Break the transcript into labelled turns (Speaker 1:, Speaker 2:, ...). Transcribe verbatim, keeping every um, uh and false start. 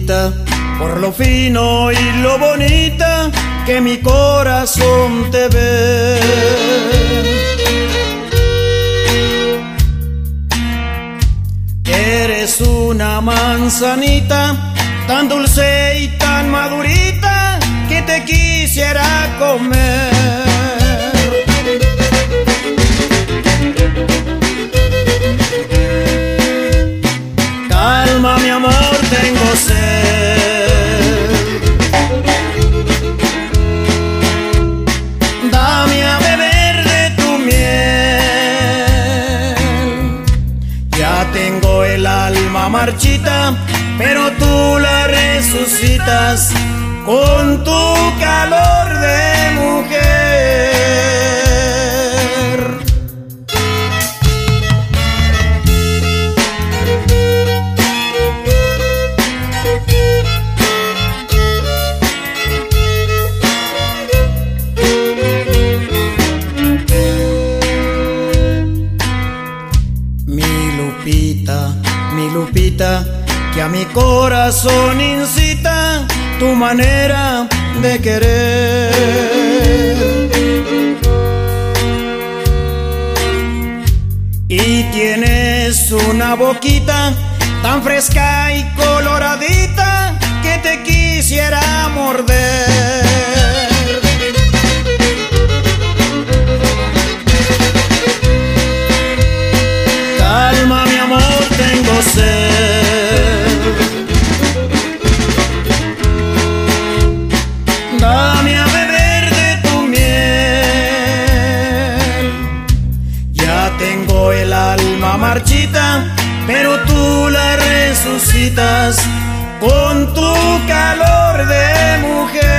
Speaker 1: Lupita, por lo fino y lo bonita que mi corazón te ve. Eres una manzanita tan dulce y tan madurita que te quisiera comer. Calma, mi amor, tengo sed. Dame a beber de tu miel. Ya tengo el alma marchita, pero tú la resucitas con tu calor de mujer. Mi Lupita, mi Lupita, que a mi corazón incita tu manera de querer. Y tienes una boquita tan fresca y coloradita que te quisiera morder. Calma, mi amor, tengo sed. Dame a beber de tu miel. Ya tengo el alma marchita, pero tú la resucitas con tu calor de mujer.